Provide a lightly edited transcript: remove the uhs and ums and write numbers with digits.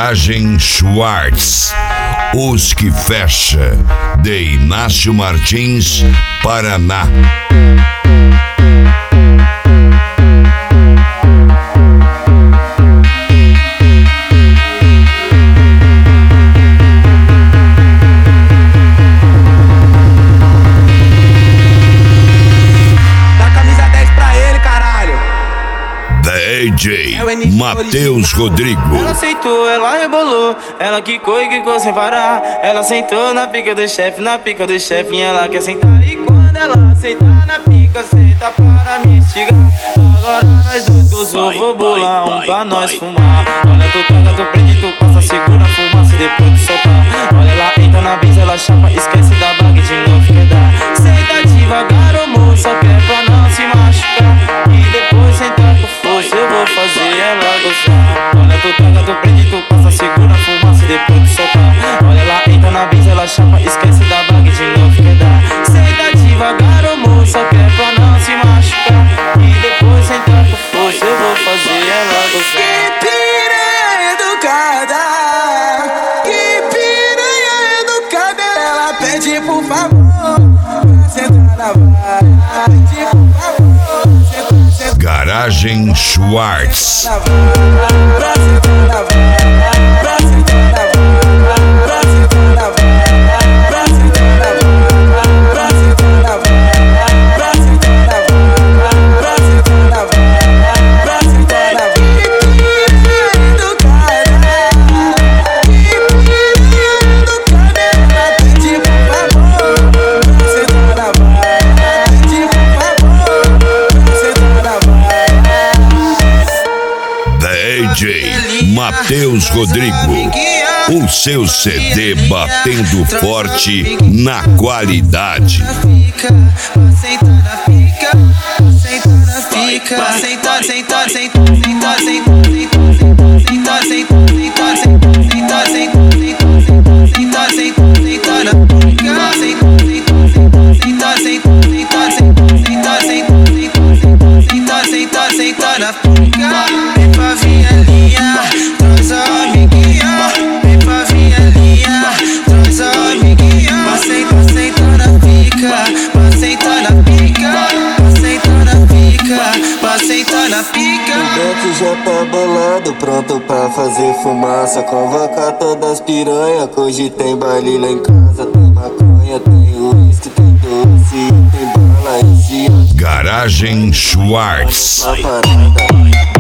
Garagem Schwartz, os que fecha, de Inácio Martins, Paraná. DJ Matheus Rodrigo. Ela aceitou, ela rebolou, ela quicou e quicou sem parar. Ela sentou na pica do chefe, e ela quer sentar. E quando ela sentar na pica, senta para me estigar. Agora nós dois vou bolar um pra nós fumar. Olha, tu pega, tu prende, tu passa, segura a fumaça e depois tu soltar. Olha, ela entra na brisa, ela chapa, esquece da baga de novo quer dar. Senta devagar, ô moço, só quer pra não se machucar. E depois sentar com força, eu vou fazer ela gozar. Olha, tu pega, tu prende, tu passa, segura a fumaça e depois tu soltar. Olha, ela entra na brisa, ela chapa, esquece da baga de novo quer dar. Senta devagar, ô moço, só quer pra não se machucar. E depois sentar com força, eu vou fazer ela gozar. Que piranha educada, que piranha educada. Ela pede por favor pra sentar na vara. Pede por favor, sentar. Garagem Schwartz. Pra sentar na vara, pra sentar na vara, pra sentar na vara, pra sentar na vara, pra sentar na vara, pra sentar na vara, pra sentar na vara, pra sentar na vara. Que piranha educada, que piranha educada. Ela pede por favor pra sentar na vara. Pede por favor pra sentar na vara. DJ Matheus Rodrigo, o seu CD batendo forte na qualidade. Senta na pica, senta na pica, senta, senta, senta, senta, senta, senta, senta, senta, senta, senta, senta, senta na pica, senta, senta, senta, senta, senta, senta, senta na pica. Vem pra vinha, traz a amiguinha. Vem pra vinha, traz a amiguinha. Senta, senta na pica, senta na pica, senta na pica, senta na pica. O Beto já tá bolado, pronto pra fazer fumaça. Convocar todas as piranha, que hoje tem baile lá em casa. Tem maconha, tem uísque, tem doce, tem bala. Garagem Schwartz. Uma parada.